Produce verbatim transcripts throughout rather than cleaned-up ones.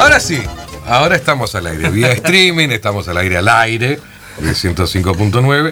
Ahora sí, ahora estamos al aire. Vía streaming, estamos al aire al aire, de ciento cinco punto nueve.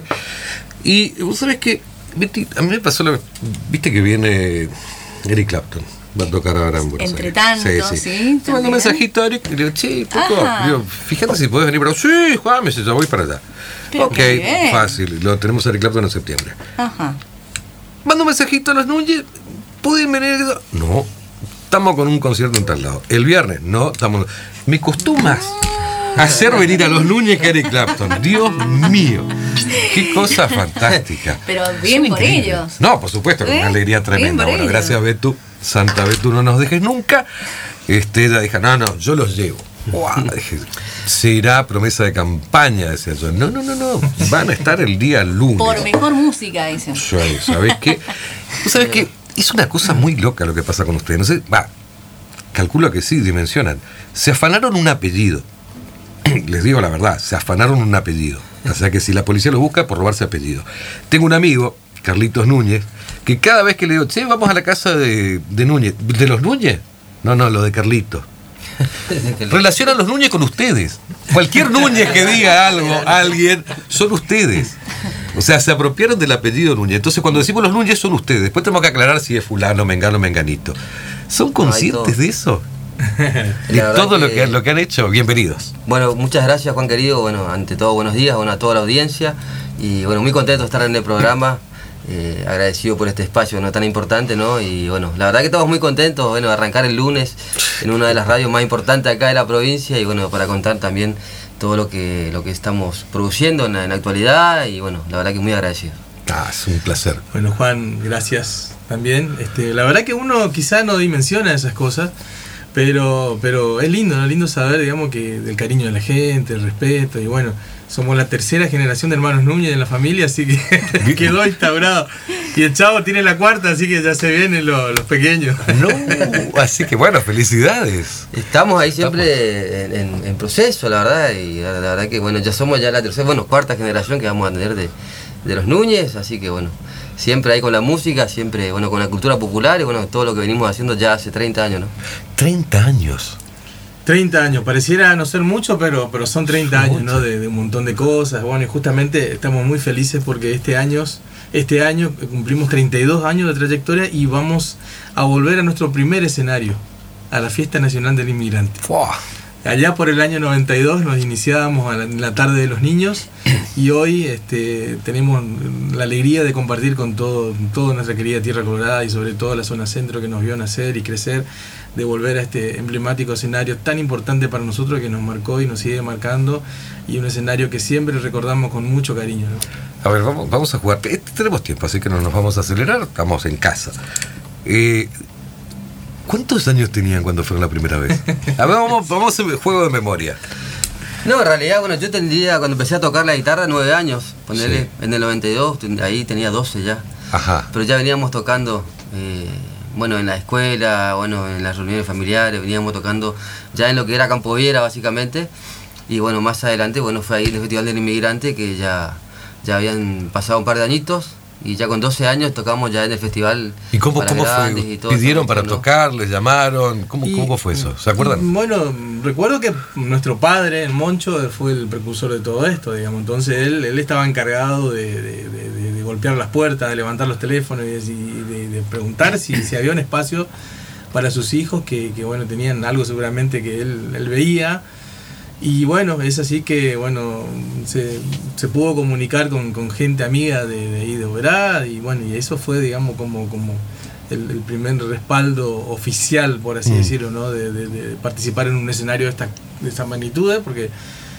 Y vos sabés que, a mí me pasó, la, viste que viene Eric Clapton. Va a tocar ahora en Buenos Entre Aires. tanto, sí. sí Te mando un mensajito a Eric y le digo, che, Tuco, digo, fíjate si podés venir para. Sí, Juan, me dice, yo voy para allá. Pero ok, fácil, lo tenemos a Eric Clapton en septiembre. Ajá. Mando un mensajito a los Núñez, ¿pueden venir? No, estamos con un concierto en tal lado. El viernes, no, estamos. Me costó más hacer venir a los Núñez que a Eric Clapton. Dios mío, qué cosa fantástica. Pero bien Son por increíbles. ellos. No, por supuesto, con ¿Eh? una alegría tremenda. Bueno, ellos. Gracias, Betu. Santa Betu, no nos dejes nunca. Este, ella dijo, no, no, yo los llevo. Wow, dije, será promesa de campaña, decía yo. No, no, no, no. Van a estar el día lunes. Por mejor música, dicen. ¿Sabés qué? ¿Tú sabés qué? Es una cosa muy loca lo que pasa con ustedes. No sé, va, calculo que sí, dimensionan. Se afanaron un apellido. Les digo la verdad, se afanaron un apellido. O sea que si la policía lo busca, por robarse apellido. Tengo un amigo, Carlitos Núñez, que cada vez que le digo, che, vamos a la casa de, de Núñez. ¿De los Núñez? No, no, lo de Carlitos. Relacionan los Núñez con ustedes. Cualquier Núñez que diga algo a alguien, son ustedes. O sea, se apropiaron del apellido Núñez. Entonces, cuando decimos los Núñez, son ustedes. Después tenemos que aclarar si es fulano, mengano, menganito. ¿Son conscientes de eso? Y todo que, lo, que, lo que han hecho. Bienvenidos. Bueno, muchas gracias, Juan querido. Bueno, ante todo, buenos días, bueno, a toda la audiencia. Y bueno, muy contento de estar en el programa. Eh, agradecido por este espacio no tan importante, ¿no? Y bueno, la verdad que estamos muy contentos, bueno, de arrancar el lunes en una de las radios más importantes acá de la provincia y bueno, para contar también todo lo que lo que estamos produciendo en la, en la actualidad y bueno, la verdad que muy agradecido. Ah, es un placer. Bueno, Juan, gracias también. Este, la verdad que uno quizá no dimensiona esas cosas, pero pero es lindo, ¿no? Es lindo saber, digamos, que del cariño de la gente, el respeto y bueno, somos la tercera generación de hermanos Núñez en la familia, así que quedó instaurado. Y el Chavo tiene la cuarta, así que ya se vienen los, los pequeños. No, así que bueno, felicidades. Estamos ahí siempre en, en, en proceso, la verdad, y la, la verdad que bueno, ya somos ya la tercera, bueno, cuarta generación que vamos a tener de, de los Núñez, así que bueno, siempre ahí con la música, siempre bueno con la cultura popular y bueno, todo lo que venimos haciendo ya hace treinta años, ¿no? treinta años. treinta años, pareciera no ser mucho, pero, pero son treinta años, ¿no? De, de un montón de cosas. Bueno, y justamente estamos muy felices porque este año, este año cumplimos treinta y dos años de trayectoria y vamos a volver a nuestro primer escenario, a la Fiesta Nacional del Inmigrante. ¡Wow! Allá por el año noventa y dos nos iniciábamos a la, en la tarde de los niños y hoy este, tenemos la alegría de compartir con todo, toda nuestra querida Tierra Colorada y sobre todo la zona centro que nos vio nacer y crecer, de volver a este emblemático escenario tan importante para nosotros que nos marcó y nos sigue marcando y un escenario que siempre recordamos con mucho cariño, ¿no? A ver, vamos, vamos a jugar. Tenemos tiempo, así que no nos vamos a acelerar, estamos en casa. Eh, ¿Cuántos años tenían cuando fueron la primera vez? A ver, vamos, vamos a hacer juego de memoria. No, en realidad, bueno, yo tendría, cuando empecé a tocar la guitarra, nueve años, ponele, sí. En el noventa y dos, ahí tenía doce ya. Ajá. Pero ya veníamos tocando, eh, bueno, en la escuela, bueno, en las reuniones familiares, veníamos tocando ya en lo que era Campo Viera, básicamente. Y bueno, más adelante, bueno, fue ahí el Festival del Inmigrante, que ya, ya habían pasado un par de añitos. Y ya con doce años tocamos ya en el festival. ¿Y cómo, cómo fue? Y todo ¿Pidieron eso, para ¿no? tocar? ¿Les llamaron? ¿Cómo, y, ¿Cómo fue eso? ¿Se acuerdan? Bueno, recuerdo que nuestro padre, el Moncho, fue el precursor de todo esto, digamos. Entonces él, él estaba encargado de, de, de, de golpear las puertas, de levantar los teléfonos y de, de, de preguntar si, si había un espacio para sus hijos que, que bueno, tenían algo seguramente que él, él veía. Y bueno, es así que bueno se, se pudo comunicar con, con gente amiga de, de ahí de Oberá y bueno, y eso fue digamos como, como el, el primer respaldo oficial, por así mm. decirlo, ¿no? De, de, de participar en un escenario de esta, de esta magnitud, porque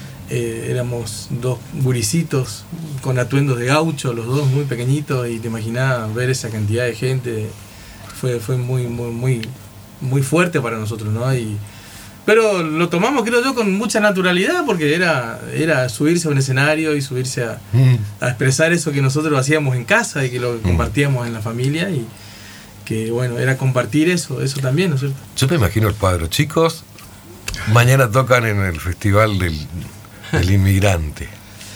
eh, éramos dos guricitos con atuendos de gaucho, los dos muy pequeñitos, y te imaginás ver esa cantidad de gente, fue, fue muy, muy, muy, muy fuerte para nosotros, ¿no? Y pero lo tomamos, creo yo, con mucha naturalidad, porque era, era subirse a un escenario y subirse a, mm. a expresar eso que nosotros hacíamos en casa y que lo compartíamos en la familia, y que bueno, era compartir eso, eso también, ¿no es cierto? Yo me imagino el cuadro, chicos, mañana tocan en el Festival del, del Inmigrante.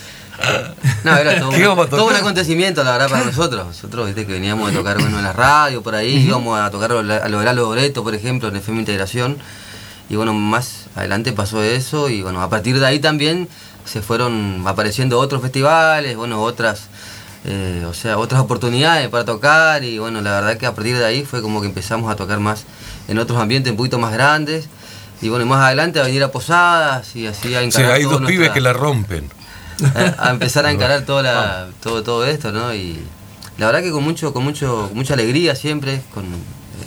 No, era todo, todo un acontecimiento, la verdad, para nosotros. Nosotros, viste, que veníamos a tocar bueno, en la radio, por ahí, uh-huh. íbamos a tocar a lograr los boletos, por ejemplo, en F M Integración. y bueno, más adelante pasó eso, y bueno, a partir de ahí también se fueron apareciendo otros festivales, bueno, otras, eh, o sea, otras oportunidades para tocar, y bueno, la verdad que a partir de ahí fue como que empezamos a tocar más en otros ambientes un poquito más grandes, y bueno, más adelante a venir a Posadas y así a encarar. Sí, hay dos nuestra, pibes que la rompen. A, a empezar a encarar toda la, todo, todo esto, ¿no? Y la verdad que con mucho, con mucho, con mucha alegría siempre, con eh,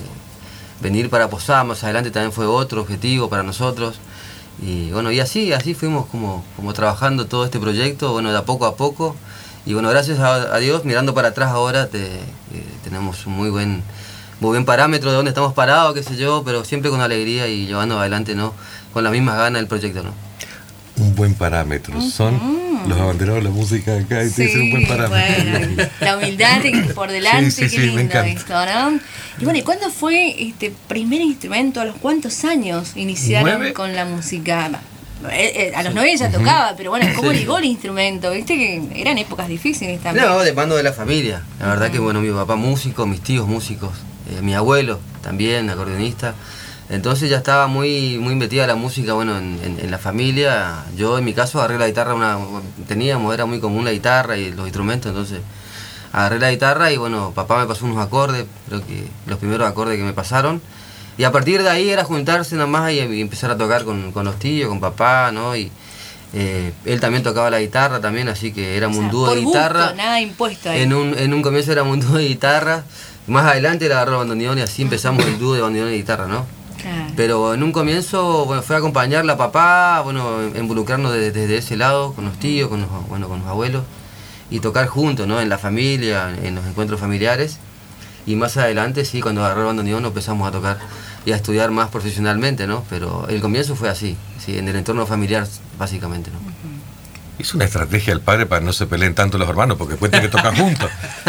venir para Posadas, más adelante también fue otro objetivo para nosotros. Y bueno, y así, así fuimos como, como trabajando todo este proyecto, bueno, de a poco a poco. Y bueno, gracias a, a Dios, mirando para atrás ahora, te, eh, tenemos un muy buen, muy buen parámetro de dónde estamos parados, qué sé yo, pero siempre con alegría y llevando adelante, ¿no? Con las mismas ganas el proyecto, ¿no? Un buen parámetro. Son uh-huh. los abanderados de la música de acá y sí, te dicen un buen parámetro. Bueno, la humildad por delante, sí, sí, qué sí, lindo esto, ¿no? Y bueno, ¿y cuándo fue este primer instrumento? ¿A los cuántos años iniciaron ¿Nueve? Con la música? Eh, eh, a los sí. nueve ya uh-huh. tocaba, pero bueno, ¿cómo sí. llegó el instrumento? Viste que eran épocas difíciles también. No, de mando de la familia. La verdad uh-huh. que bueno, mi papá músico, mis tíos músicos, eh, mi abuelo también, acordeonista. Entonces ya estaba muy muy metida la música, bueno, en, en, en la familia. Yo en mi caso agarré la guitarra, una teníamos, era muy común la guitarra y los instrumentos, entonces agarré la guitarra y bueno, papá me pasó unos acordes, creo que los primeros acordes que me pasaron. Y a partir de ahí era juntarse nada más y, y empezar a tocar con, con los tíos, con papá, ¿no? Y eh, él también tocaba la guitarra también, así que éramos o sea, un dúo de guitarra. Gusto, nada impuesto ahí. En un, en un comienzo éramos un dúo de guitarra, más adelante le agarró el bandoneón y así empezamos el dúo de bandoneón y guitarra, ¿no? Claro. Pero en un comienzo, bueno, fue a acompañarla a papá, bueno, involucrarnos desde, desde ese lado, con los tíos, con los, bueno, con los abuelos, y tocar juntos, ¿no? En la familia, en los encuentros familiares. Y más adelante, sí, cuando agarró el bandoneón empezamos a tocar y a estudiar más profesionalmente, ¿no? Pero el comienzo fue así, sí, en el entorno familiar, básicamente, ¿no? Uh-huh. Es una estrategia del padre para no se peleen tanto los hermanos, porque después tienen que tocar juntos.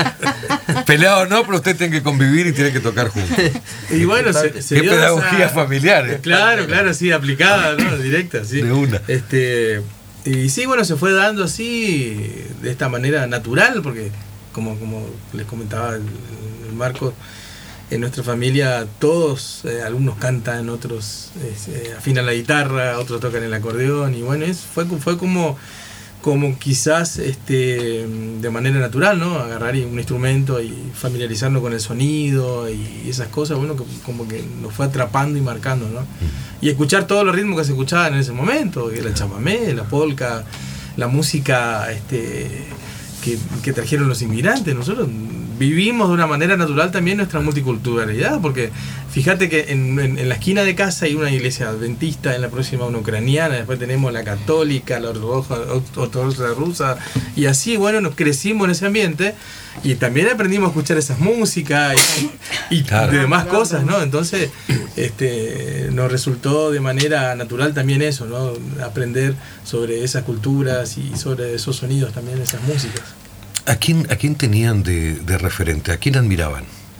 Peleado no, pero usted tiene que convivir y tiene que tocar juntos. Y bueno, se, se qué dio pedagogía esa, familiar. ¿eh? Claro, claro, sí, aplicada, ¿no? Directa, sí. De una. Este, y sí, bueno, se fue dando así, de esta manera natural, porque como, como les comentaba el, el Marco, en nuestra familia todos, eh, algunos cantan, otros eh, afinan la guitarra, otros tocan el acordeón, y bueno, es, fue, fue como... como quizás este de manera natural, ¿no? Agarrar un instrumento y familiarizarnos con el sonido y esas cosas, bueno, que, como que nos fue atrapando y marcando, ¿no? Y escuchar todos los ritmos que se escuchaban en ese momento, el chamamé, la polka, la música este que, que trajeron los inmigrantes. Nosotros vivimos de una manera natural también nuestra multiculturalidad, porque fíjate que en, en, en la esquina de casa hay una iglesia adventista, en la próxima una ucraniana, después tenemos la católica, la ortodoxa, ortodoxa rusa, y así, bueno, nos crecimos en ese ambiente y también aprendimos a escuchar esas músicas y, y claro. demás cosas, ¿no? Entonces, este, nos resultó de manera natural también eso, ¿no? Aprender sobre esas culturas y sobre esos sonidos también, esas músicas. ¿A quién, a quién tenían de, de referente? ¿A quién admiraban?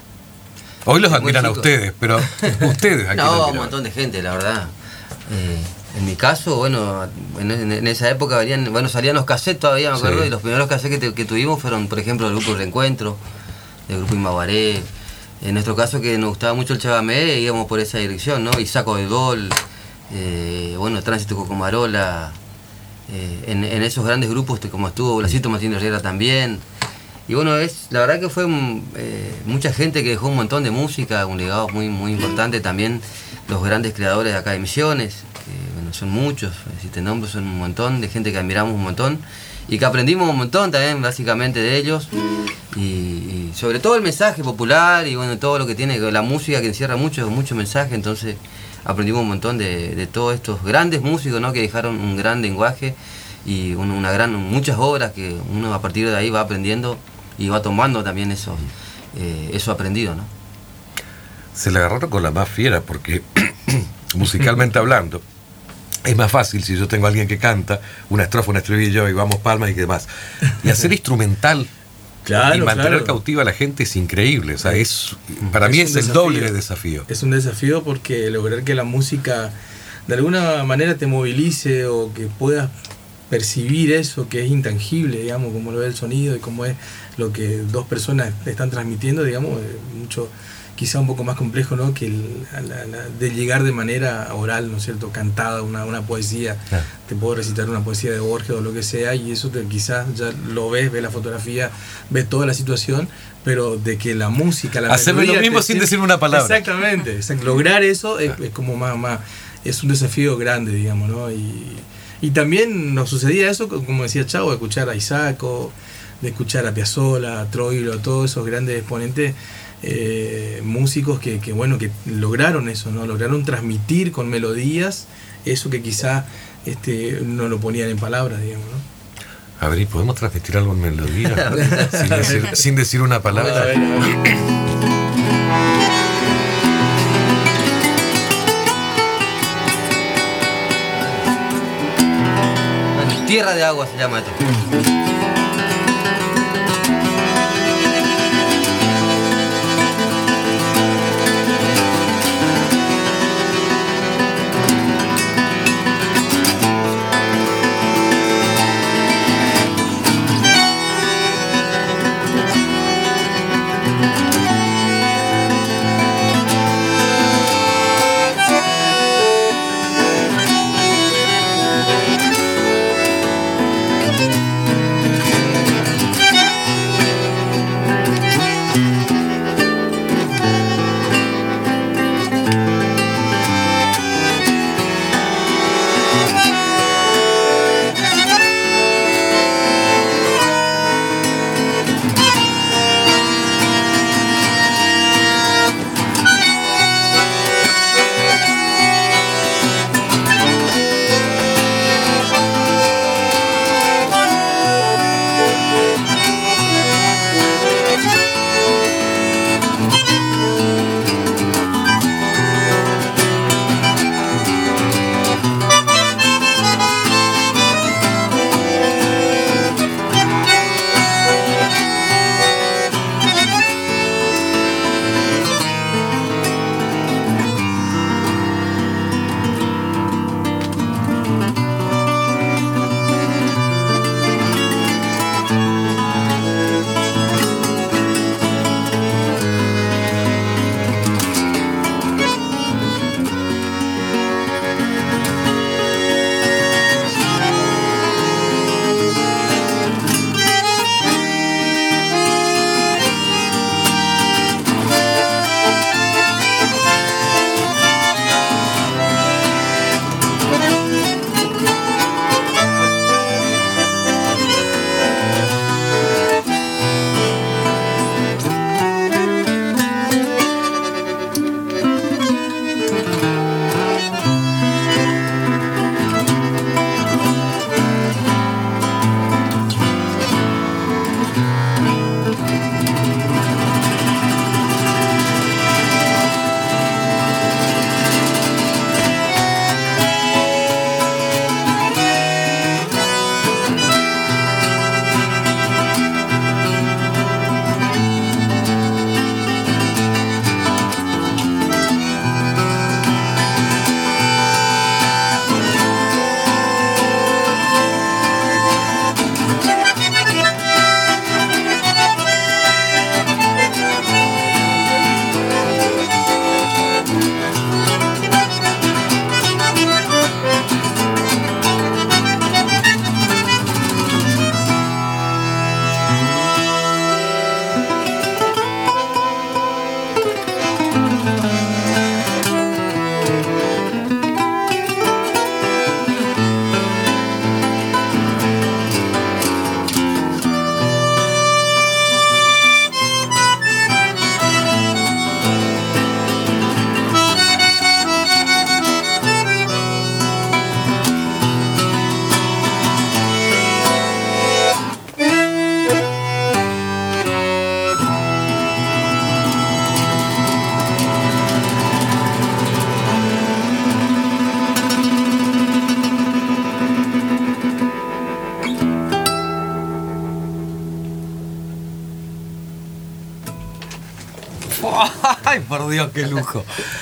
Hoy los admiran a ustedes, pero ustedes, ¿a quién no, admiraban? Un montón de gente, la verdad. Eh, en mi caso, bueno, en, en, en esa época venían, bueno, salían los cassettes todavía, me acuerdo, sí. Y los primeros cassettes que, te, que tuvimos fueron, por ejemplo, el grupo Reencuentro, el grupo Imaguaré. En nuestro caso, que nos gustaba mucho el chamamé, íbamos por esa dirección, ¿no? Y Saco de Gol, eh, bueno, Tránsito Cocomarola. Eh, en, en esos grandes grupos como estuvo Blasito Martínez Herrera también, y bueno, es la verdad que fue eh, mucha gente que dejó un montón de música, un legado muy muy importante. También los grandes creadores de acá de Misiones, que bueno, son muchos, si te nombro, son un montón de gente que admiramos un montón y que aprendimos un montón también básicamente de ellos, y, y sobre todo el mensaje popular y bueno, todo lo que tiene la música, que encierra mucho mucho mensaje. Entonces aprendimos un montón de, de todos estos grandes músicos, ¿no? Que dejaron un gran lenguaje y una, una gran, muchas obras que uno a partir de ahí va aprendiendo y va tomando también eso, eh, eso aprendido, ¿no? Se le agarraron con la más fiera porque musicalmente hablando es más fácil si yo tengo a alguien que canta una estrofa, un estribillo y vamos palmas y demás. Y hacer instrumental claro, y mantener claro. cautiva a la gente es increíble. O sea, es para es mí es el desafío. Doble de desafío. Es un desafío porque lograr que la música de alguna manera te movilice o que puedas percibir eso que es intangible, digamos, como lo es el sonido y como es lo que dos personas están transmitiendo, digamos, mucho quizá un poco más complejo, ¿no? Que el, la, la, de llegar de manera oral, ¿no es cierto? Cantada, una, una poesía. Claro. Te puedo recitar una poesía de Borges o lo que sea, y eso te, quizás ya lo ves, ves la fotografía, ves toda la situación, pero de que la música, la hacerme lo mismo sin decir una palabra. Exactamente, exact, lograr eso es, es como más, más, es un desafío grande, digamos, ¿no? Y, y también nos sucedía eso, como decía Chavo, de escuchar a Isaaco, de escuchar a Piazzolla, a Troilo, a todos esos grandes exponentes. Eh, músicos que, que bueno que lograron eso, ¿no? Lograron transmitir con melodías eso que quizá este, no lo ponían en palabras, digamos, ¿no? A ver, ¿podemos transmitir algo en melodía? sin, decir, sin decir una palabra. A ver, a ver. Tierra de agua se llama esto. Ay, por Dios, qué lujo.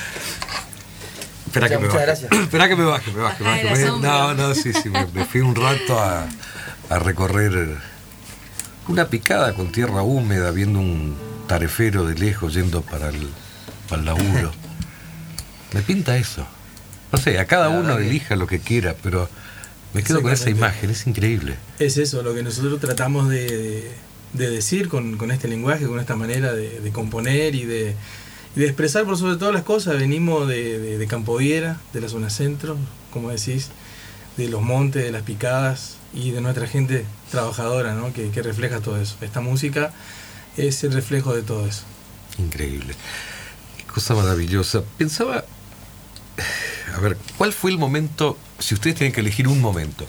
Espera que me baje. Espera que me baje, me baje, me baje. No, no, sí, sí, me, me fui un rato a, a recorrer una picada con tierra húmeda, viendo un tarefero de lejos yendo para el, para el laburo. Me pinta eso. No sé, a cada uno elija lo que quiera, pero me quedo con esa imagen, es increíble. Es eso, lo que nosotros tratamos de, de, de decir con, con este lenguaje, con esta manera de, de componer y de, y de expresar por sobre todas las cosas. Venimos de, de, de Campo Viera, de la zona centro, como decís, de los montes, de las picadas y de nuestra gente trabajadora, ¿no? que, que refleja todo eso. Esta música es el reflejo de todo eso. Increíble. Qué cosa maravillosa. Pensaba, a ver, ¿cuál fue el momento, si ustedes tienen que elegir un momento,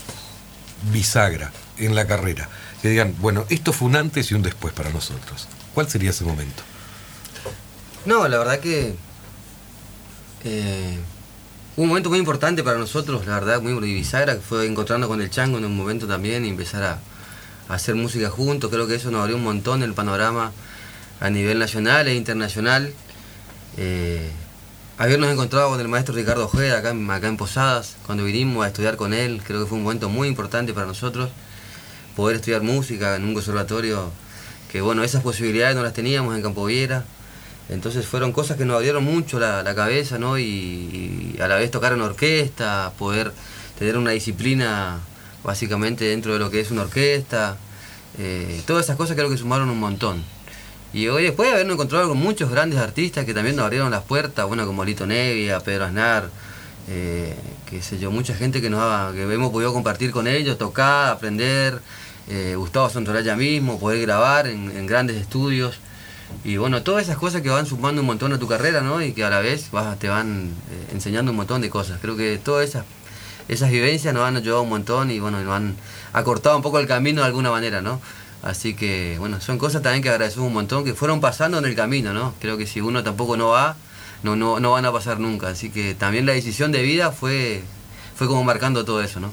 bisagra en la carrera, que digan, bueno, esto fue un antes y un después para nosotros? ¿Cuál sería ese momento? No, la verdad que eh, un momento muy importante para nosotros, la verdad, muy bisagra, que fue encontrarnos con el Chango en un momento también y empezar a, a hacer música juntos. Creo que eso nos abrió un montón el panorama a nivel nacional e internacional. Eh, habernos encontrado con el maestro Ricardo Ojeda acá, acá en Posadas, cuando vinimos a estudiar con él, creo que fue un momento muy importante para nosotros, poder estudiar música en un conservatorio que, bueno, esas posibilidades no las teníamos en Campo Viera. Entonces fueron cosas que nos abrieron mucho la, la cabeza, ¿no? Y, y a la vez tocar en orquesta, poder tener una disciplina básicamente dentro de lo que es una orquesta. Eh, todas esas cosas creo que sumaron un montón. Y hoy, después de habernos encontrado con muchos grandes artistas que también nos abrieron las puertas, bueno, como Lito Nevia, Pedro Aznar, eh, qué sé yo, mucha gente que nos ha, que hemos podido compartir con ellos, tocar, aprender, eh, Gustavo Santoraya mismo, poder grabar en, en grandes estudios. Y bueno, todas esas cosas que van sumando un montón a tu carrera, ¿no? Y que a la vez vas, te van eh, enseñando un montón de cosas. Creo que todas esas, esas vivencias nos han ayudado un montón y bueno, nos han acortado un poco el camino de alguna manera, ¿no? Así que, bueno, son cosas también que agradecemos un montón, que fueron pasando en el camino, ¿no? Creo que si uno tampoco no va, no, no, no van a pasar nunca. Así que también la decisión de vida fue, fue como marcando todo eso, ¿no?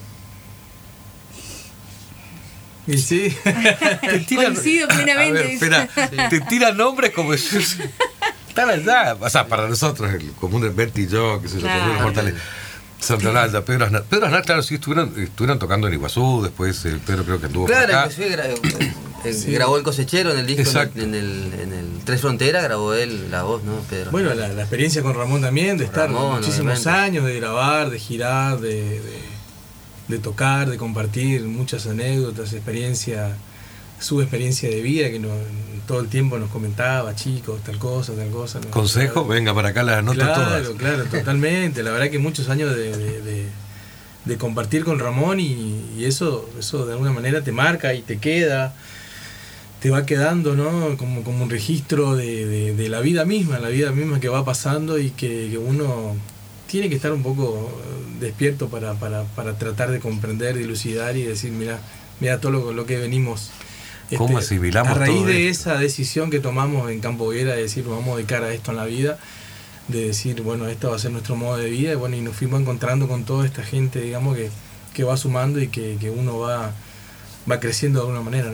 Y sí. Te tiran, coincido plenamente. A ver, espera, sí. Te tiran nombres como si están allá. O sea, para nosotros, el común de Berti y yo, que se claro. yo, los mortales. Santoraya, Pedro Aznar. Pedro Aznar, claro, sí, estuvieron, estuvieron tocando en Iguazú, después el Pedro creo que anduvo claro, por acá. Empezó y gra- eh, sí. Grabó El Cosechero en el disco, en, en, el, en el Tres Fronteras, grabó él la voz, ¿no, Pedro? Bueno, la, la experiencia con Ramón también, de estar Ramón, muchísimos obviamente. años, de grabar, de girar, de, de, de tocar, de compartir muchas anécdotas, experiencia, su experiencia de vida, que no, todo el tiempo nos comentaba, chicos, tal cosa, tal cosa. ¿no? Consejo, claro. Venga para acá, las anoto claro, todas. Claro, claro, totalmente. La verdad que muchos años de, de, de, de compartir con Ramón y, y eso, eso de alguna manera te marca y te queda, te va quedando, ¿no? Como, como un registro de, de, de la vida misma, la vida misma que va pasando y que, que uno tiene que estar un poco despierto para, para, para tratar de comprender, dilucidar y decir, mira, mira todo lo, lo que venimos. ¿Cómo Este, asimilamos a raíz todo de esto? esa decisión que tomamos en Campo Viera de decir, vamos a dedicar a esto en la vida, de decir, bueno, esto va a ser nuestro modo de vida, y bueno, y nos fuimos encontrando con toda esta gente, digamos, que, que va sumando y que, que uno va, va creciendo de alguna manera, ¿no?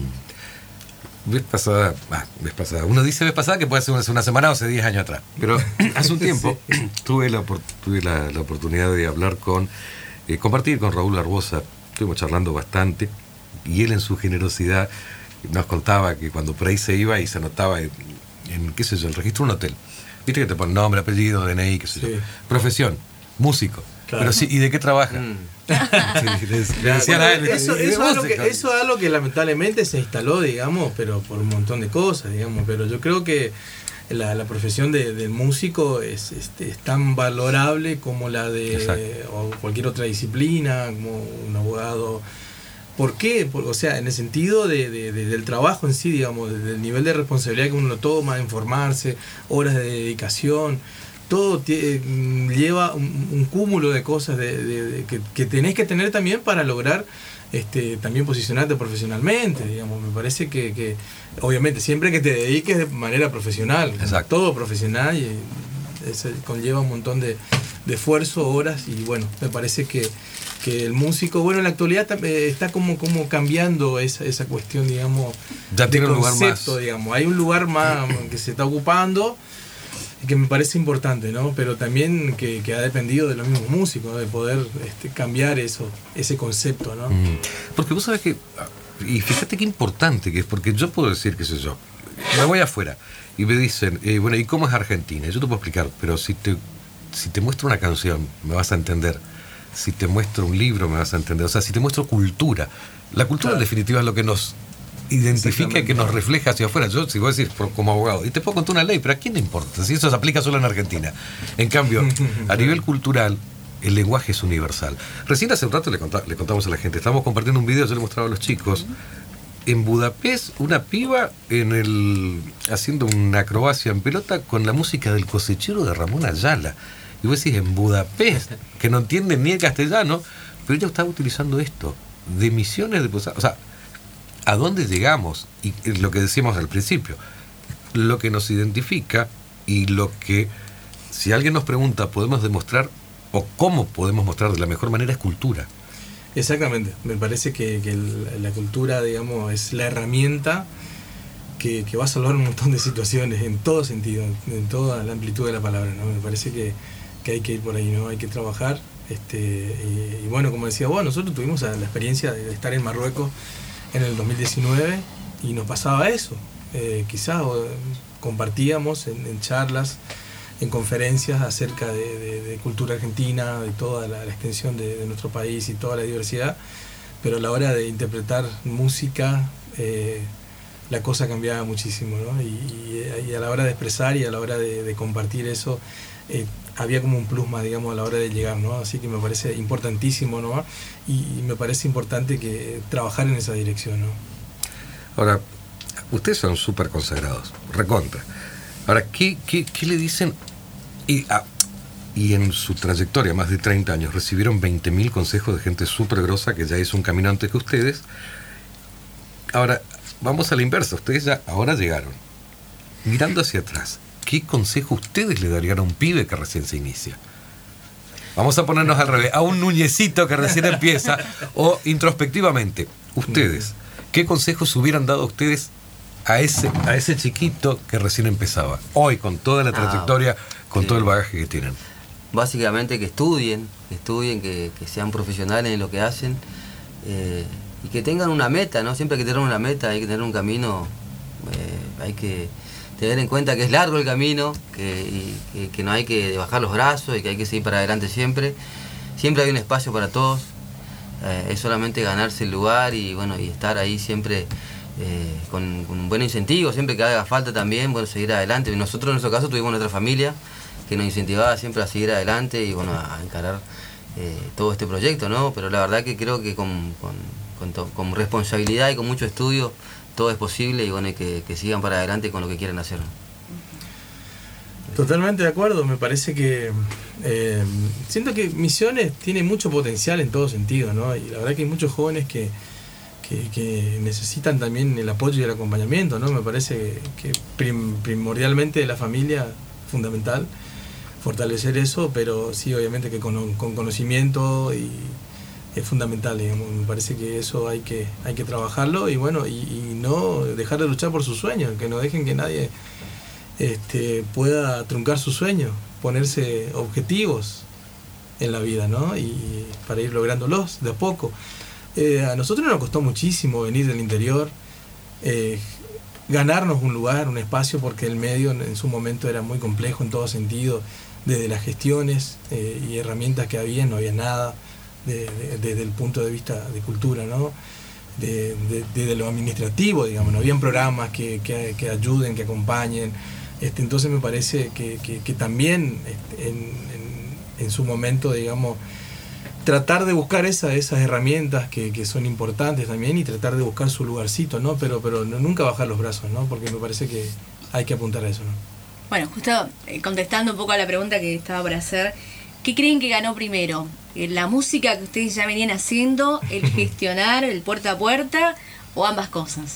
Mm. Vez pasada, ah, vez pasada, uno dice vez pasada que puede ser hace una semana o hace diez años atrás, pero hace un tiempo sí. tuve, la, tuve la, la oportunidad de hablar con, eh, compartir con Raúl Arbosa, estuvimos charlando bastante, y él en su generosidad nos contaba que cuando por ahí se iba y se anotaba en, en qué sé yo, el registro de un hotel, viste que te ponen nombre, apellido, D N I, qué sé yo, sí. Profesión, músico, claro. Pero sí, ¿y de qué trabaja? Mm. Sí, les, les bueno, a él, eso, eso, es algo que, eso es algo que lamentablemente se instaló, digamos, pero por un montón de cosas, digamos, pero yo creo que la, la profesión de, del músico es, este, es tan valorable como la de o cualquier otra disciplina, como un abogado. ¿Por qué? Por, o sea, en el sentido de, de, de, del trabajo en sí, digamos, del nivel de responsabilidad que uno lo toma, de informarse, horas de dedicación, todo t- lleva un, un cúmulo de cosas de, de, de, que, que tenés que tener también para lograr este, también posicionarte profesionalmente, digamos. Me parece que, que obviamente siempre que te dediques de manera profesional, todo profesional, y eso conlleva un montón de, de esfuerzo, horas, y bueno, me parece que que el músico, bueno, en la actualidad eh, está como, como cambiando esa, esa cuestión, digamos, ya de tiene un concepto, lugar más. digamos. Hay un lugar más que se está ocupando y que me parece importante, ¿no? Pero también que, que ha dependido de los mismos músicos, ¿no? De poder este, cambiar eso, ese concepto, ¿no? Mm. Porque vos sabés que, y fíjate qué importante que es, porque yo puedo decir, qué sé yo, me voy afuera y me dicen, eh, bueno, ¿y cómo es Argentina? Yo te puedo explicar, pero si te, si te muestro una canción, me vas a entender. Si te muestro un libro, me vas a entender. O sea, si te muestro cultura. La cultura, claro, en definitiva es lo que nos identifica y que nos refleja hacia afuera. Yo, si vos decís por, como abogado, y te puedo contar una ley, pero ¿a quién le importa? Si eso se aplica solo en Argentina. En cambio, a nivel cultural, el lenguaje es universal. Recién hace un rato le, contá, le contamos a la gente, estábamos compartiendo un video, yo le mostraba a los chicos, en Budapest, una piba en el haciendo una acrobacia en pelota con la música del Cosechero de Ramón Ayala. Y vos decís, en Budapest, que no entienden ni el castellano, pero ella estaba utilizando esto, de misiones de... O sea, ¿a dónde llegamos? Y lo que decíamos al principio, lo que nos identifica y lo que, si alguien nos pregunta, podemos demostrar, o cómo podemos mostrar de la mejor manera, es cultura. Exactamente, me parece que, que el, la cultura, digamos, es la herramienta que, que va a salvar un montón de situaciones en todo sentido, en toda la amplitud de la palabra, ¿no? Me parece que, que hay que ir por ahí, ¿no? Hay que trabajar, este, y, y bueno, como decía vos, nosotros tuvimos la experiencia de estar en Marruecos en el dos mil diecinueve y nos pasaba eso, eh, quizás o, compartíamos en, en charlas, en conferencias acerca de, de, de cultura argentina, de toda la, la extensión de, de nuestro país y toda la diversidad, pero a la hora de interpretar música, eh, la cosa cambiaba muchísimo, ¿no? Y, y, y a la hora de expresar y a la hora de, de compartir eso, eh, había como un plus más, digamos, a la hora de llegar, ¿no? Así que me parece importantísimo, ¿no? Y, y me parece importante que trabajar en esa dirección, ¿no? Ahora, ustedes son súper consagrados, recontra. Ahora, ¿qué, qué, qué le dicen? Y, ah, y en su trayectoria, más de treinta años, recibieron veinte mil consejos de gente súper grosa que ya hizo un camino antes que ustedes. Ahora, vamos a la inversa. Ustedes ya ahora llegaron. Mirando hacia atrás, ¿qué consejo ustedes le darían a un pibe que recién se inicia? Vamos a ponernos al revés. A un nuñecito que recién empieza. O introspectivamente, ustedes, ¿qué consejos hubieran dado a ustedes a ese, a ese chiquito que recién empezaba? Hoy, con toda la trayectoria, ah, con sí. todo el bagaje que tienen. Básicamente que estudien, que estudien, que, que sean profesionales en lo que hacen, eh, y que tengan una meta, ¿no? Siempre hay que tener una meta, hay que tener un camino, eh, hay que tener en cuenta que es largo el camino, que, y, que, que no hay que bajar los brazos y que hay que seguir para adelante siempre. Siempre hay un espacio para todos, eh, es solamente ganarse el lugar y bueno y estar ahí siempre eh, con, con un buen incentivo, siempre que haga falta también, bueno, seguir adelante. Nosotros en nuestro caso tuvimos nuestra familia que nos incentivaba siempre a seguir adelante y bueno, a encarar eh, todo este proyecto, ¿no? Pero la verdad que creo que con, con, con, to, con responsabilidad y con mucho estudio todo es posible y bueno, y que, que sigan para adelante con lo que quieren hacer. Totalmente de acuerdo, me parece que eh, siento que Misiones tiene mucho potencial en todo sentido, ¿no? Y la verdad que hay muchos jóvenes que, que, que necesitan también el apoyo y el acompañamiento, ¿no? Me parece que prim, primordialmente la familia, fundamental, fortalecer eso, pero sí, obviamente que con, con conocimiento y es fundamental, digamos. Me parece que eso hay que hay que trabajarlo y bueno, y, y no dejar de luchar por sus sueños, que no dejen que nadie este, pueda truncar sus sueños, ponerse objetivos en la vida, ¿no? Y para ir lográndolos de a poco. Eh, a nosotros nos costó muchísimo venir del interior, eh, ganarnos un lugar, un espacio, porque el medio en su momento era muy complejo en todo sentido, desde las gestiones eh, y herramientas que había, no había nada. De, de, desde el punto de vista de cultura, ¿no? De, de, de lo administrativo, digamos, no habían programas que, que, que ayuden, que acompañen. Este, entonces me parece que, que, que también este, en, en, en su momento, digamos, tratar de buscar esa, esas herramientas que, que son importantes también y tratar de buscar su lugarcito, ¿no? Pero, pero no, nunca bajar los brazos, ¿no? Porque me parece que hay que apuntar a eso, ¿no? Bueno, justo eh, contestando un poco a la pregunta que estaba por hacer, ¿qué creen que ganó primero? ¿La música que ustedes ya venían haciendo, el gestionar, el puerta a puerta, o ambas cosas?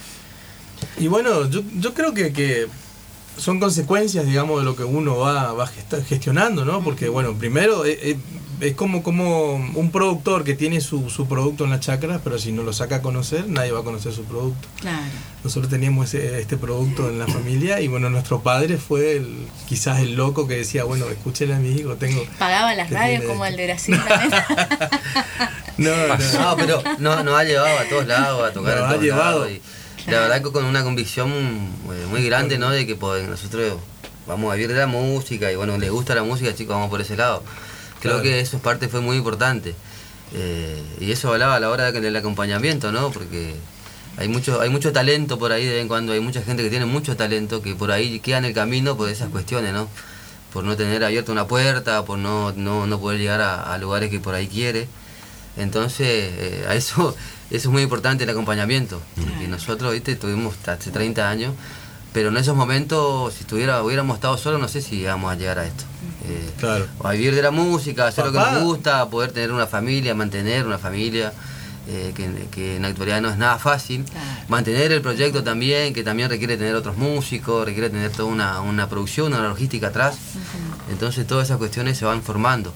Y bueno, yo, yo creo que, que son consecuencias, digamos, de lo que uno va, va gestionando, ¿no? Porque, bueno, primero es, es, es como, como un productor que tiene su, su producto en la chacra, pero si no lo saca a conocer, nadie va a conocer su producto. Claro. Nosotros teníamos ese, este producto en la familia y, bueno, nuestro padre fue el, quizás el loco que decía, bueno, escúchele a mi hijo, tengo... Pagaban las radios tiene... como el de Brasil también. no, no, no, pero nos no ha llevado a todos lados, a tocar no, a todos ha llevado. lados. Y... La verdad que con una convicción muy grande, ¿no? De que pues, nosotros vamos a vivir de la música y bueno, les gusta la música, chicos, vamos por ese lado. Creo claro. que eso parte fue muy importante. Eh, y eso hablaba a la hora del acompañamiento, ¿no? Porque hay mucho, hay mucho talento por ahí de vez en cuando, hay mucha gente que tiene mucho talento que por ahí queda en el camino por esas cuestiones, ¿no? Por no tener abierta una puerta, por no, no, no poder llegar a, a lugares que por ahí quiere. Entonces, eh, a eso, eso es muy importante el acompañamiento. Porque nosotros, viste, tuvimos hace treinta años, pero en esos momentos, si estuviera, hubiéramos estado solos, no sé si íbamos a llegar a esto. Eh, claro. A vivir de la música, hacer Papá. lo que nos gusta, poder tener una familia, mantener una familia, eh, que, que en la actualidad no es nada fácil. Claro. Mantener el proyecto también, que también requiere tener otros músicos, requiere tener toda una, una producción, una logística atrás. Uh-huh. Entonces todas esas cuestiones se van formando.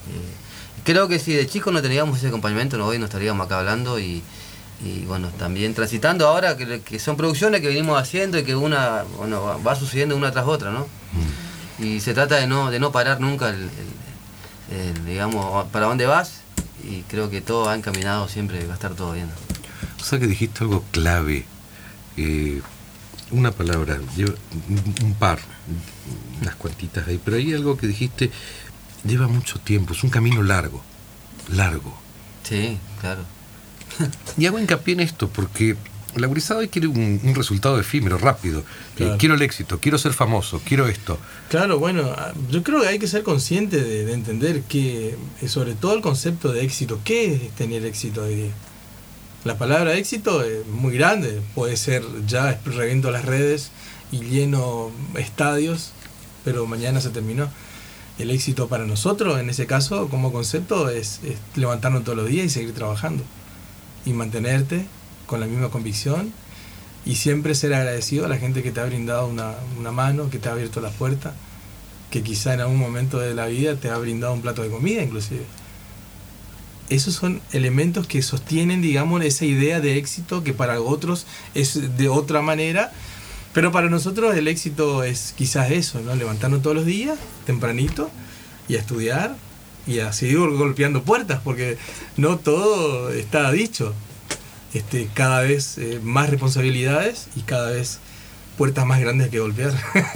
Eh, creo que si de chicos no teníamos ese acompañamiento, no, hoy no estaríamos acá hablando y, y bueno, también transitando ahora, que, que son producciones que venimos haciendo y que una bueno, va sucediendo una tras otra, ¿no? Uh-huh. Y se trata de no de no parar nunca, el, el, el, digamos, para dónde vas, y creo que todo va encaminado siempre, va a estar todo bien. O sea que dijiste algo clave, eh, una palabra, lleva, un par, unas cuantitas ahí, pero hay algo que dijiste, lleva mucho tiempo, es un camino largo, largo. Sí, claro. Y hago hincapié en esto porque la gurizada hoy quiere un, un resultado efímero, rápido. Claro. Eh, quiero el éxito, quiero ser famoso, quiero esto. Claro, bueno, yo creo que hay que ser consciente de, de entender que, sobre todo el concepto de éxito, ¿qué es tener éxito hoy día? La palabra éxito es muy grande, puede ser ya reviento las redes y lleno estadios, pero mañana se terminó. El éxito para nosotros, en ese caso, como concepto, es, es levantarnos todos los días y seguir trabajando. Y mantenerte con la misma convicción y siempre ser agradecido a la gente que te ha brindado una, una mano, que te ha abierto la puerta, que quizá en algún momento de la vida te ha brindado un plato de comida inclusive. Esos son elementos que sostienen, digamos, esa idea de éxito que para otros es de otra manera, pero para nosotros el éxito es quizás eso, ¿no? Levantarnos todos los días, tempranito, y a estudiar, y a seguir golpeando puertas, porque no todo está dicho. Este, cada vez eh, más responsabilidades y cada vez puertas más grandes que golpear.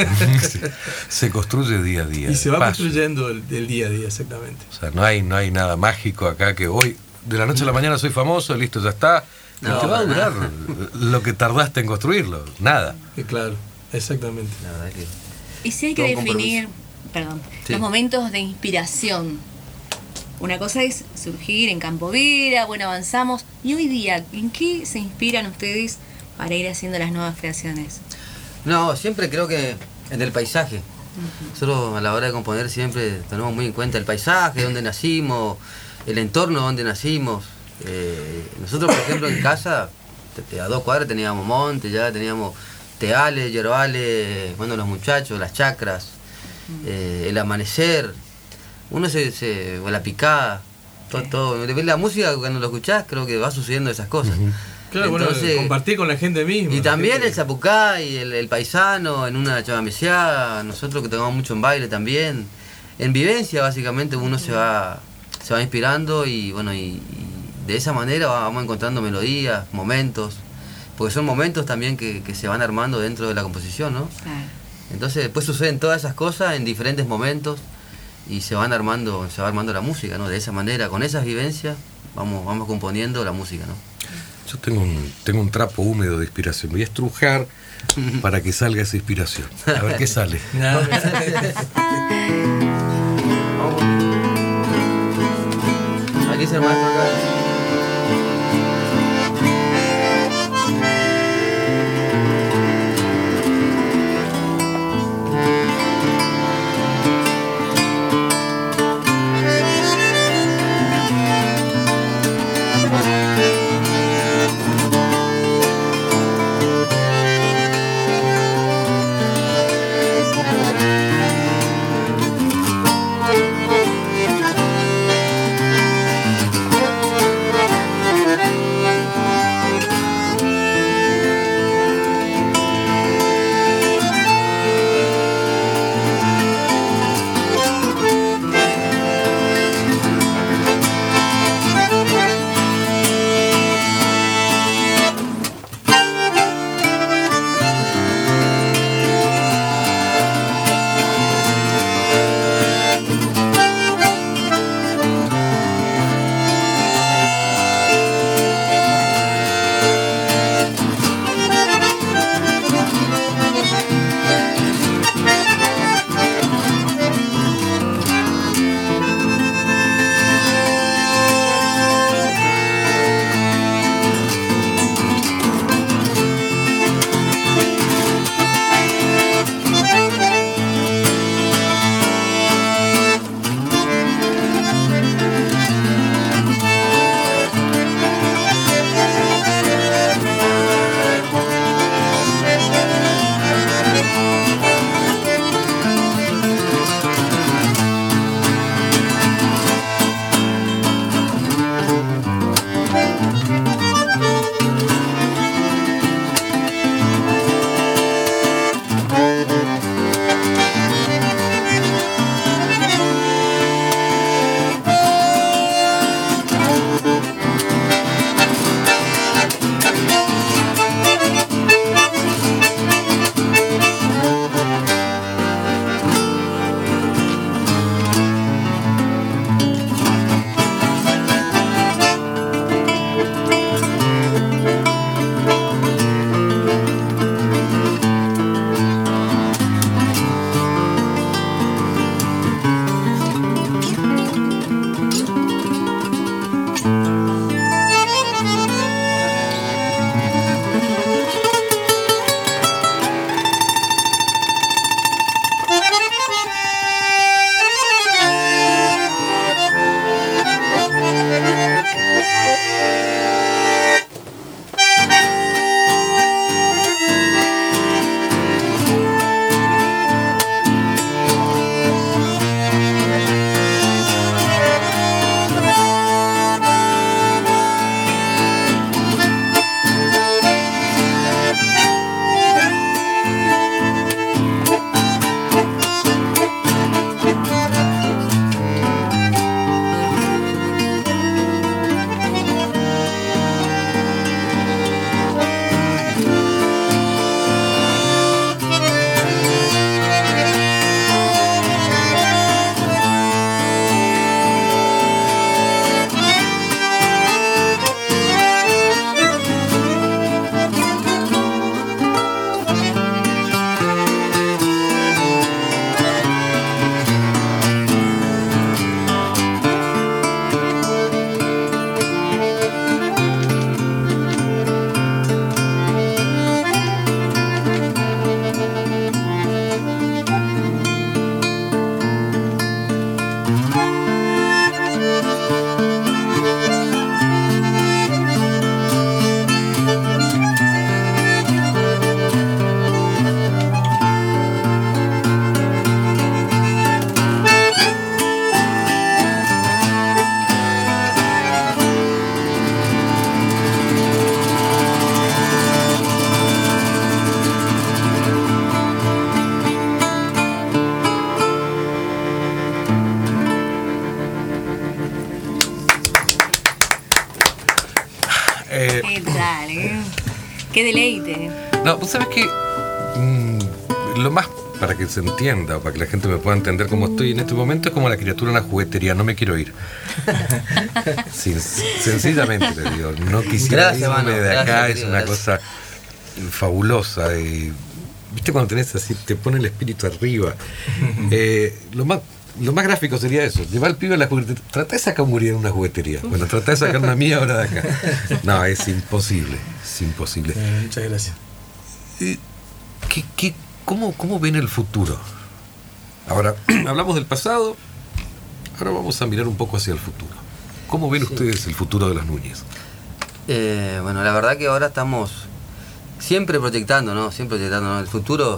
Se construye día a día. Y se va paso. construyendo el, el día a día, exactamente. O sea, no hay, no hay nada mágico acá que hoy, de la noche a la mañana soy famoso, listo, ya está. No, te va a durar lo que tardaste en construirlo, nada. Eh, claro, exactamente. La verdad que y si hay que definir, perdón, sí. los momentos de inspiración. Una cosa es surgir en Campo Vida, bueno, avanzamos. Y hoy día, ¿en qué se inspiran ustedes para ir haciendo las nuevas creaciones? No, siempre creo que en el paisaje. Uh-huh. Nosotros a la hora de componer siempre tenemos muy en cuenta el paisaje, donde nacimos, el entorno donde nacimos. Eh, nosotros, por ejemplo, en casa, a dos cuadras teníamos monte, ya teníamos teales, yerbales, bueno, los muchachos, las chacras, uh-huh. eh, el amanecer. Uno se, se o la picada, todo, todo. La música cuando lo escuchás creo que va sucediendo esas cosas. Uh-huh. Claro, entonces, bueno, compartir con la gente misma. Y también gente. el zapucá y el, el paisano en una chamameciá, nosotros que tocamos mucho en baile también. En vivencia básicamente uno se va se va inspirando y bueno, y, y de esa manera vamos encontrando melodías, momentos, porque son momentos también que, que se van armando dentro de la composición, ¿no? Claro. Entonces después suceden todas esas cosas en diferentes momentos. Y se van armando, se va armando la música, ¿no? De esa manera, con esas vivencias, vamos, vamos componiendo la música, ¿no? Yo tengo un, tengo un trapo húmedo de inspiración. Voy a estrujar para que salga esa inspiración. A ver qué sale. No. Aquí es el maestro acá. Eh, ¿Qué tal? Eh? Qué deleite. No, vos sabés que mmm, lo más para que se entienda o para que la gente me pueda entender cómo estoy en este momento es como la criatura en una juguetería, no me quiero ir. Sí, sencillamente te digo, no quisiera gracias, irme mano, de acá, gracias, es querido, una gracias. cosa fabulosa. Y, ¿viste cuando tenés así, te pone el espíritu arriba? Eh, lo más Lo más gráfico sería eso, llevar al pibe a la juguetería. Trata de sacar un gurí en una juguetería. Bueno, trata de sacar una mía ahora de acá. No, es imposible, es imposible. Eh, muchas gracias. Eh, ¿qué, qué, cómo, ¿Cómo ven el futuro? Ahora, hablamos del pasado, ahora vamos a mirar un poco hacia el futuro. ¿Cómo ven Sí. ustedes el futuro de los Núñez? Eh, bueno, la verdad que ahora estamos siempre proyectando, ¿no? Siempre proyectando, ¿no? El futuro,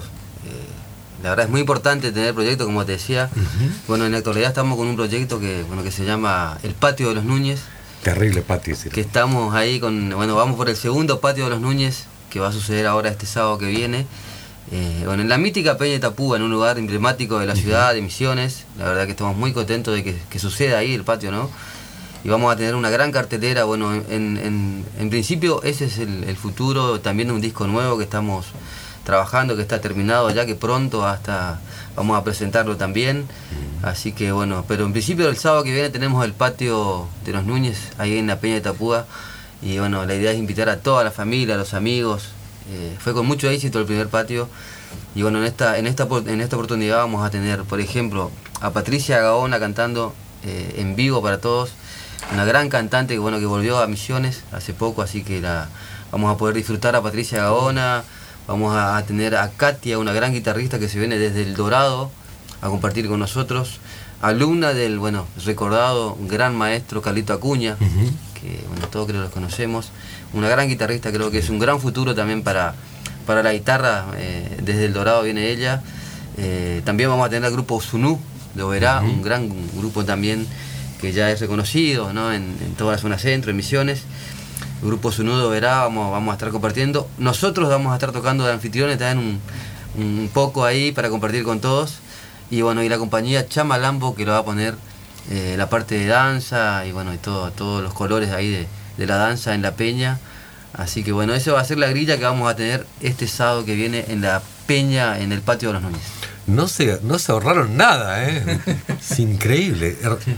eh, la verdad es muy importante tener proyectos, como te decía. Uh-huh. Bueno, en la actualidad estamos con un proyecto que, bueno, que se llama El Patio de los Núñez. Terrible patio, ¿sí? Que estamos ahí con, bueno, vamos por el segundo Patio de los Núñez, que va a suceder ahora este sábado que viene. Eh, bueno, en la mítica Peña de Itapúa, en un lugar emblemático de la ciudad de Misiones. La verdad que estamos muy contentos de que, que suceda ahí el patio, ¿no? Y vamos a tener una gran cartelera. Bueno, en, en, en principio ese es el, el futuro, también un disco nuevo que estamos trabajando, que está terminado ya, que pronto hasta vamos a presentarlo también. Así que bueno, pero en principio el sábado que viene tenemos el patio de los Núñez ahí en la Peña de Itapúa. Y bueno, la idea es invitar a toda la familia, a los amigos. Eh, fue con mucho éxito el primer patio. Y bueno, en esta, en esta, en esta oportunidad vamos a tener, por ejemplo, a Patricia Gaona cantando eh, en vivo para todos. Una gran cantante que bueno que volvió a Misiones hace poco, así que la vamos a poder disfrutar a Patricia Gaona. Vamos a, a tener a Katia, una gran guitarrista que se viene desde El Dorado a compartir con nosotros. Alumna del, bueno, recordado gran maestro Carlito Acuña, uh-huh. que bueno, todos creo que los conocemos. Una gran guitarrista, creo que es un gran futuro también para, para la guitarra. Eh, desde El Dorado viene ella. Eh, también vamos a tener al grupo Sunú de Oberá, uh-huh. un gran grupo también que ya es reconocido, ¿no? en, en toda la zona centro, en Misiones. El grupo Sunú de Oberá vamos, vamos a estar compartiendo. Nosotros vamos a estar tocando de anfitriones también un, un poco ahí para compartir con todos. Y bueno, y la compañía Chamalambo que lo va a poner eh, la parte de danza y bueno, y todo, todos los colores ahí de, de la danza en la peña. Así que bueno, eso va a ser la grilla que vamos a tener este sábado que viene en la peña, en el patio de los Núñez. No se, no se ahorraron nada, ¿eh? Es increíble.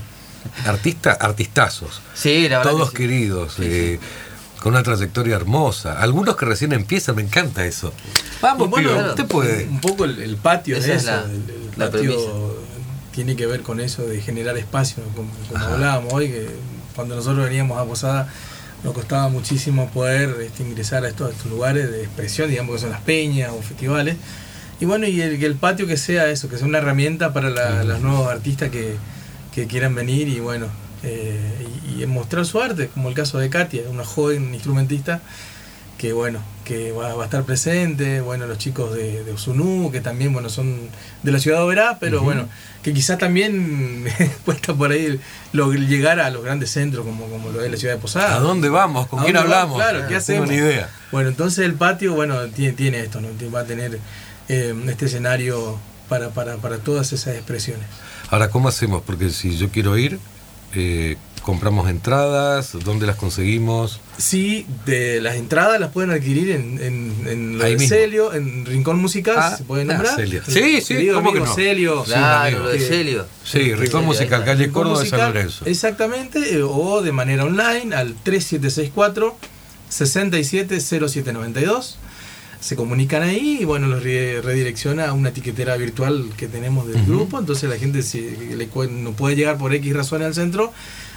Artista, artistazos. Sí, la verdad. Todos que sí. queridos. Sí, eh, sí. Con una trayectoria hermosa. Algunos que recién empiezan, me encanta eso. Vamos, bueno, pibe, claro, usted puede. Un poco el, el patio Esa de es eso. la- el, el la patio premisa. tiene que ver con eso de generar espacio, ¿no? como, como Ajá. hablábamos hoy, que cuando nosotros veníamos a Posada nos costaba muchísimo poder este, ingresar a estos, a estos lugares de expresión, digamos que son las peñas o festivales. Y bueno, y el, que el patio que sea eso, que sea una herramienta para la, los nuevos artistas que, que quieran venir y bueno, eh, y, y mostrar su arte, como el caso de Katia, una joven instrumentista que bueno, que va, va a estar presente, bueno, los chicos de, de Osunú, que también bueno son de la ciudad de Oberá, pero uh-huh. bueno, que quizás también cuesta por ahí lo, llegar a los grandes centros como, como lo es la ciudad de Posada. ¿A dónde vamos? ¿Con quién hablamos? Claro, ¿qué no hacemos? Tengo ni idea. Bueno, entonces el patio, bueno, tiene, tiene esto, ¿no? Va a tener eh, este escenario para, para, para todas esas expresiones. Ahora, ¿cómo hacemos? Porque si yo quiero ir, eh, compramos entradas, ¿dónde las conseguimos? Sí, de las entradas las pueden adquirir en, en, en lo Ahí de mismo. Celio, en Rincón Musical, Ah, se puede ah, nombrar. Celio. El Sí, sí, querido ¿cómo que amigo no? Celio. Claro, lo de que- Celio. Sí, Rincón sí, Musical, ahí calle Rincón Córdoba de San Musical, Lorenzo. exactamente, eh, o de manera online al tres siete seis cuatro, seis siete cero siete nueve dos. Se comunican ahí y bueno, los re- redirecciona a una etiquetera virtual que tenemos del Uh-huh. grupo. Entonces la gente, si le cu- no puede llegar por X razones al centro,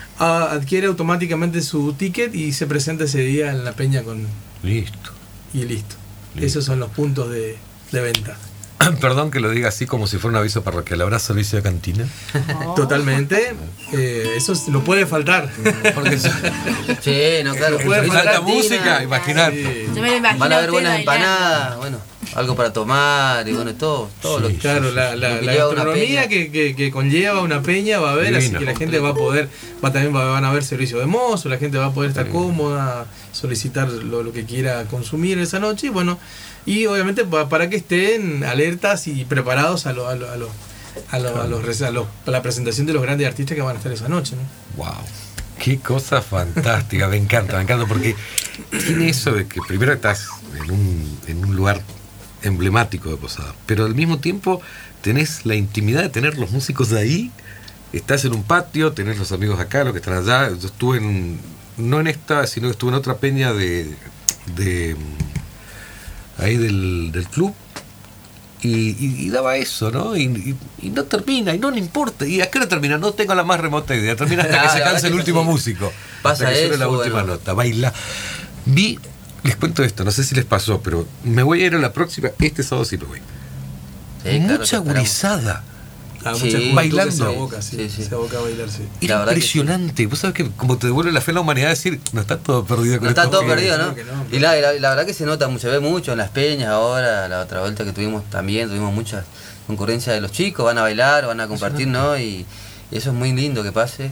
a- adquiere automáticamente su ticket y se presenta ese día en la peña con Listo. y listo. Listo. Esos son los puntos de, de venta. Perdón que lo diga así como si fuera un aviso parroquial. ¿Habrá servicio de cantina? Oh. Totalmente. Eh, eso no puede faltar. Porque Sí, no, claro. No puede Servicio faltar la cantina, música, imaginar. Sí. Yo me lo imagino Van a haber usted buenas bailando. empanadas, bueno, algo para tomar y bueno, todo, todo Sí, lo que Claro, la, la, lo que la lleva una gastronomía peña. que, que, que conlleva una peña va a haber, así Divino. que la gente va a poder, va también va- van a haber servicio de mozo, la gente va a poder estar Divino. cómoda, solicitar lo, lo que quiera consumir esa noche, y bueno, y obviamente pa- para que estén alertas y preparados a lo, a lo, a lo- a lo- a los res- a los- a la presentación de los grandes artistas que van a estar esa noche, ¿no? Wow. Qué cosa fantástica, me encanta, me encanta, porque tiene eso de que primero estás en un, en un lugar emblemático de Posada, pero al mismo tiempo tenés la intimidad de tener los músicos de ahí, estás en un patio, tenés los amigos acá, los que están allá. Yo estuve en, no en esta, sino que estuve en otra peña de, de ahí del, del club, y, y, y daba eso, ¿no? Y, y, y no termina, y no le importa. ¿Y a qué hora termina? No tengo la más remota idea. Termina hasta que se canse el último sí. músico. Pasa hasta que eso, la última bueno. nota. Baila. Vi, les cuento esto, no sé si les pasó, pero me voy a ir a la próxima, este sábado sí me voy. Sí, mucha claro, gurizada. Ah, sí, mucha bailando. Se aboca, sí, sí, sí. Se aboca a bailar, sí. Era impresionante. Sí. Vos sabés que como te devuelve la fe a la humanidad decir, no está todo perdido. Con no está todo perdido, ¿no? no, no. Y la, la, la verdad que se nota, se ve mucho en las peñas ahora, la otra vuelta que tuvimos también, tuvimos mucha concurrencia de los chicos, van a bailar, van a compartir, ¿no? Y, y eso es muy lindo que pase.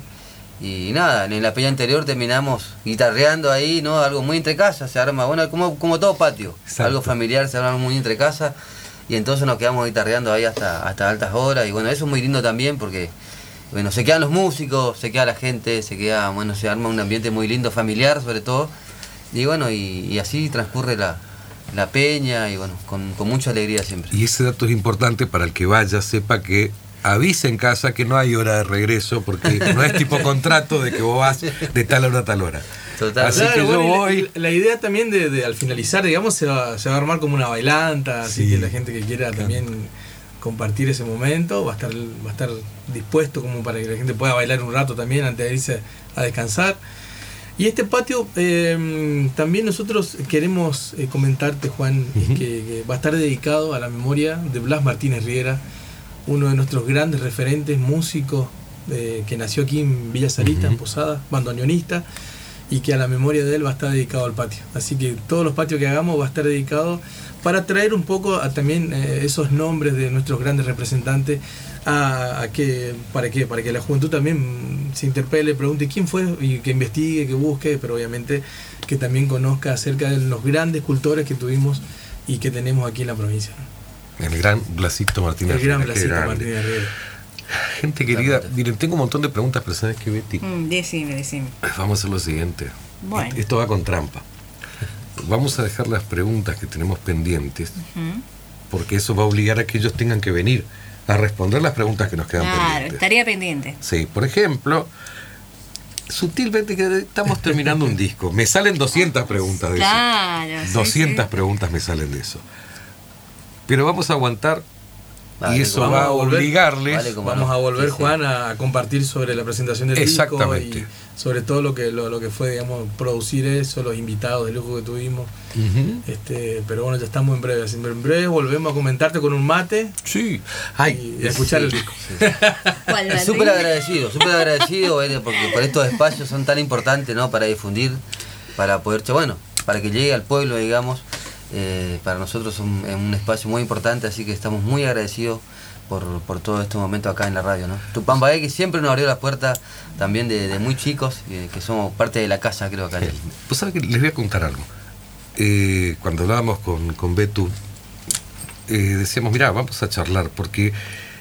Y nada, en la peña anterior terminamos guitarreando ahí, ¿no? Algo muy entre casa, se arma, bueno, como, como todo patio, Exacto. algo familiar, se arma muy entre casa. Y entonces nos quedamos guitarreando ahí hasta, hasta altas horas. Y bueno, eso es muy lindo también porque, bueno, se quedan los músicos, se queda la gente, se queda, bueno, se arma un ambiente muy lindo, familiar sobre todo. Y bueno, y, y así transcurre la, la peña y bueno, con, con mucha alegría siempre. Y ese dato es importante para el que vaya, sepa que avise en casa que no hay hora de regreso, porque no es tipo contrato de que vos vas de tal hora a tal hora. Total. Así claro, que bueno, yo voy. La, la idea también de, de al finalizar, digamos, se va, se va a armar como una bailanta, sí, así que la gente que quiera claro. también compartir ese momento va a estar va a estar dispuesto como para que la gente pueda bailar un rato también antes de irse a descansar. Y este patio eh, también nosotros queremos eh, comentarte, Juan, uh-huh. que, que va a estar dedicado a la memoria de Blas Martínez Riera, uno de nuestros grandes referentes, músicos eh, que nació aquí en Villa Sarita, uh-huh. en Posada, bandoneonista, y que a la memoria de él va a estar dedicado al patio. Así que todos los patios que hagamos va a estar dedicado para traer un poco a también eh, esos nombres de nuestros grandes representantes a, a que para que para que la juventud también se interpele, pregunte quién fue y que investigue, que busque, pero obviamente que también conozca acerca de los grandes cultores que tuvimos y que tenemos aquí en la provincia. El gran Blasito Martínez. El gran Blasito Martínez Riera. Gente querida, miren, tengo un montón de preguntas, pero ¿sabes qué, Betty? Mm, decime, decime. Vamos a hacer lo siguiente. Bueno. Esto va con trampa. Vamos a dejar las preguntas que tenemos pendientes, uh-huh. porque eso va a obligar a que ellos tengan que venir a responder las preguntas que nos quedan claro, pendientes. Claro, tarea pendiente. Sí, por ejemplo, sutilmente que estamos terminando un disco. Me salen doscientas preguntas de claro, eso. Sí, doscientas sí. preguntas me salen de eso. Pero vamos a aguantar. Vale, y eso va a obligarles. Vale, vamos a volver, sí, Juan, a compartir sobre la presentación del disco y sobre todo lo que lo, lo que fue, digamos, producir eso, los invitados de lujo que tuvimos. Uh-huh. Este, pero bueno, ya estamos en breve. En breve volvemos a comentarte con un mate. Sí. Ay, y, y a escuchar sí, el disco. Sí. Súper agradecido, súper agradecido, eh, porque por estos espacios son tan importantes, ¿no? Para difundir, para poder, bueno, para que llegue al pueblo, digamos. Eh, para nosotros es un, un espacio muy importante, así que estamos muy agradecidos por, por todo este momento acá en la radio, ¿no? Tupambaé, que siempre nos abrió las puertas también de, de muy chicos, eh, que somos parte de la casa, creo, acá. Pues sabes que les voy a contar algo. Eh, cuando hablábamos con, con Betu, eh, decíamos, mirá, vamos a charlar, porque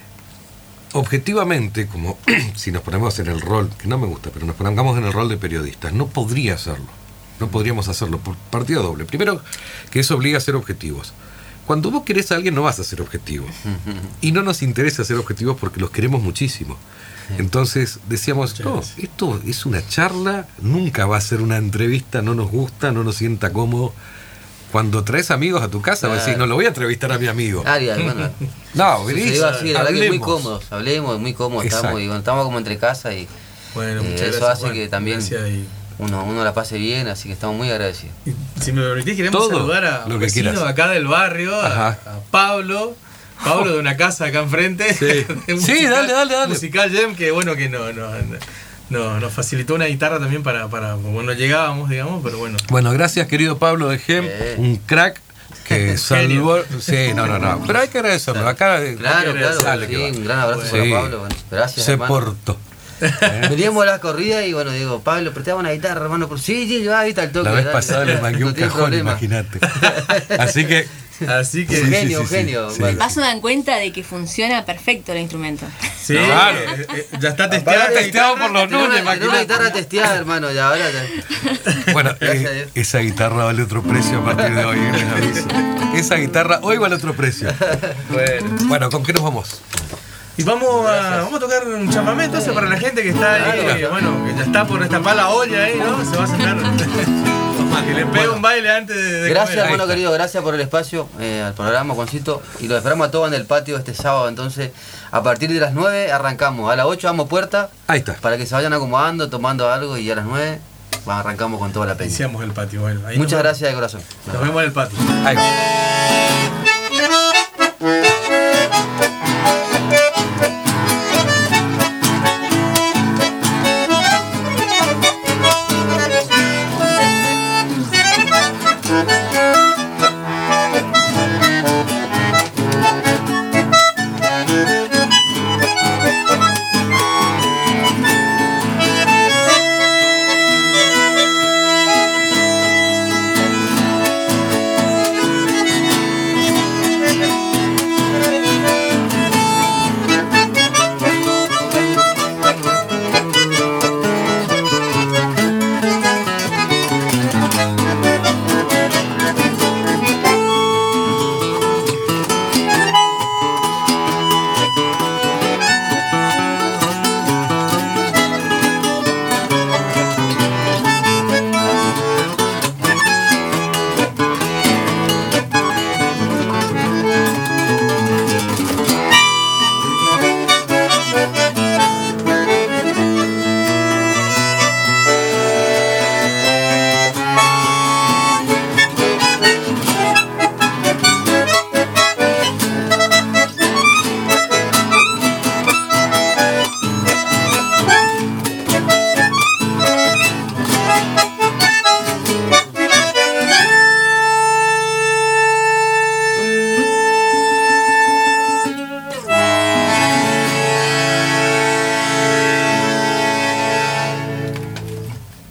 objetivamente, como si nos ponemos en el rol, que no me gusta, pero nos pongamos en el rol de periodistas, no podría hacerlo. No podríamos hacerlo por partida doble. Primero, que eso obliga a ser objetivos. Cuando vos querés a alguien no vas a ser objetivo. Y no nos interesa ser objetivos porque los queremos muchísimo. Entonces decíamos, no, esto es una charla, nunca va a ser una entrevista, no nos gusta, no nos sienta cómodo. Cuando traes amigos a tu casa, vas a decir, no lo voy a entrevistar a mi amigo. Arias, bueno. No, venís, así, la verdad que muy cómodos, hablemos, muy cómodos estamos, y bueno, estamos como entre casa y bueno, eh, eso gracias, hace Juan, que también uno, uno la pase bien, así que estamos muy agradecidos. Y, si me permitís, queremos todo saludar a un vecino acá del barrio, a, a Pablo. Pablo de una casa acá enfrente. Sí, musical, sí, dale, dale, dale. Musical Gem, que bueno, que no, no, no, nos facilitó una guitarra también para, para bueno, llegábamos, digamos, pero bueno. Bueno, gracias, querido Pablo de Gem, eh. un crack que salvó. Sí, no, no, no. Pero hay que agradecerlo. Claro, acá, claro, claro, claro sí, un gran abrazo bueno, para sí. Pablo. Bueno, gracias. Se hermano. portó. ¿Eh? Veníamos a la corrida y bueno, digo, Pablo, prestaba una guitarra, hermano. Por... Sí, sí, yo ahí está el toque. La vez dale, pasada le mangué un cajón, imagínate. Así que Así que. Un genio, un genio. Sí. Vas a dar cuenta de que funciona perfecto el instrumento. Sí, claro. eh, eh, ya está testeado, testeado por los Núñez. Tiene una guitarra testeada, hermano, ya ahora te... Bueno, eh, esa guitarra vale otro precio a partir de hoy, les aviso. Esa guitarra hoy vale otro precio. Bueno, bueno, ¿con qué nos vamos? Y vamos a, vamos a tocar un chamamé entonces para la gente que está ahí, claro, que, bueno, que ya está por destapar la olla ahí, ¿no? Se va a sentar. Que le pegue bueno. un baile antes de, de Gracias, comer. Bueno, querido, gracias por el espacio eh, al programa, Juancito. Y lo esperamos a todos en el patio este sábado. Entonces, a partir de las nueve arrancamos. A las ocho damos puerta. Ahí está. Para que se vayan acomodando, tomando algo. Y a las nueve arrancamos con toda la peña. Iniciamos el patio. Bueno, ahí Muchas gracias de corazón. Nos vemos en el patio. Ahí va.